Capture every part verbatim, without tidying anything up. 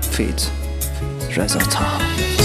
فیت رضا طه.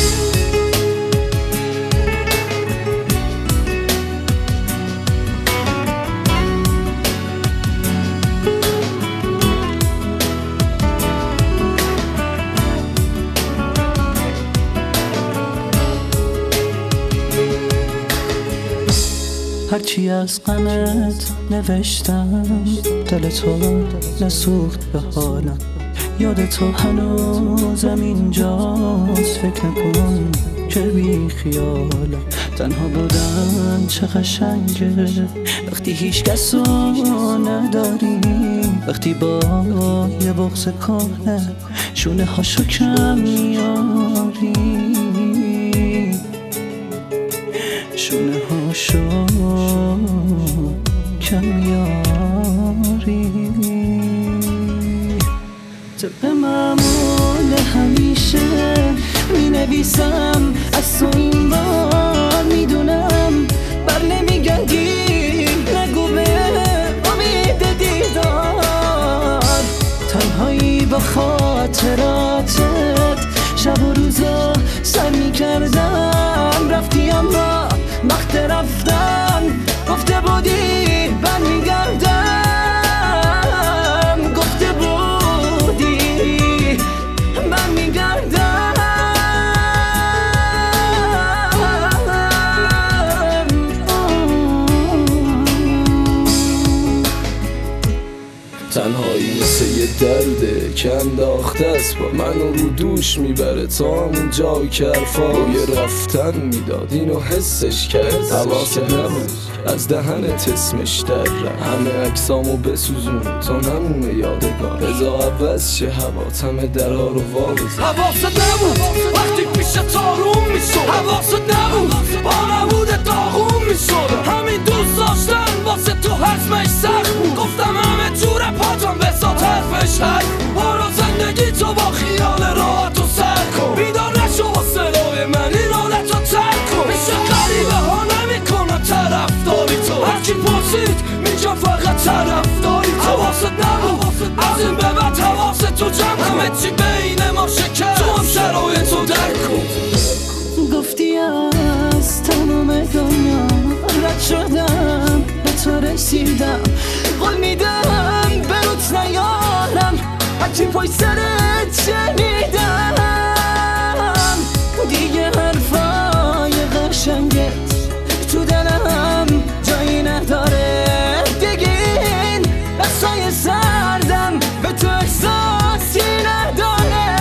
هرچی از غمت نوشتم دل تو نسوخت به حالم، یاد تو هنوزم اینجاست، فکر نکن که بی خیالم. تنها بودن چه قشنگه وقتی هیچ کسو نداری، وقتی با یه بغض کهنه شونه هاشو کم میاری، شونه هاشو کم میاری. طبق معمول همیشه می نویسم از تو این بار، میدونم بر نمیگردی، نگو به امید دیدار. تنهایی با خاطراتت شب و روزا سر میکردم، رفتی اما وقت رفتن گفته بودی بر میگردم، گفته بودی بر میگردم. تنهایی مثل یه درده که انداخته است با منو رو دوش میبره تا همون جایی که حرفای رفتن میداد اینو حسش کرد. حواست نبود از دهنت اسمش در همه عکسامو بسوزون تا نمونه یادگار، بذار عوض شه حواتم درها رو وابزن. حواست نبود وقتی پیش تارون میشد، حواست نبود با نبود داغون میشد. همین دوست داشتن واسه تو حزمش سخت بود، گفتم همه جور پاتم بسا طرفش حد. برو زندگی تو با خیال راحت و سر کن، بیدار نشو واسه روی من این حالتو ترک کن. میشه غریبه ها نمیکنم طرفداری تو، هرکی پرسید میگم فقط طرفداری تو. حواست نبود از این به بعد حواست تو جمع کن، همه چی بین ما شکر، تو هم شرایط تو درک کن. گفتی از تمام دنیا رد شدم، به تو رسیدم، قول میدم به روت نیارم، هرچی پای سرت شنیدم. دیگه حرفای قشنگت تو دلم جایی نداره، دیگه این بسای سردم به تو احساسی نداره،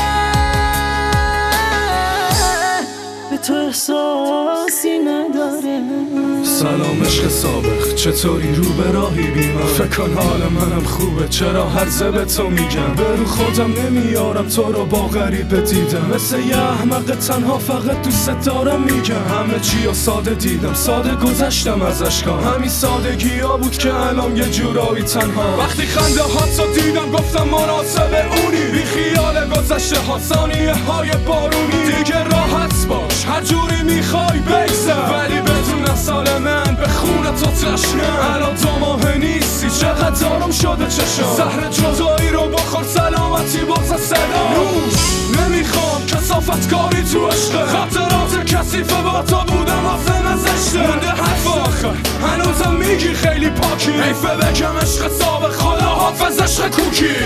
به تو احساسی نداره. سلام عشق سابق، چطوری رو به راهی بی من؟ فکر کن حال منم خوبه، چرا هر به تو میگم؟ به رو خودم نمیارم تو رو با غریبه دیدم، مثل یه احمق تنها فقط دوست دارم میگم. همه چی رو ساده دیدم، ساده گذشتم از اشکام، همین سادگی ها بود که الان یه جورایی تنها. وقتی خنده هاتو دیدم گفتم مناسب اونی، بی خیال گذشته ها ثانیه های بارونی. دیگه راحت باش هر جوری میخوای بگذر، ولی بدون سال من به خونه تو تشنم. الان دو ماه نیستی چقدر آروم شده چشم، زهر جدایی رو بخور سلامتی باز صدا. نوش نمیخوام کثافت کاری تو عشقه، خاطرات کثیفه با تو بودم واسه نزشته. مونده حرف آخر هنوزم میگی خیلی پاکی، حیفه بگم عشق سابق خدا حافظ عشق کوکی.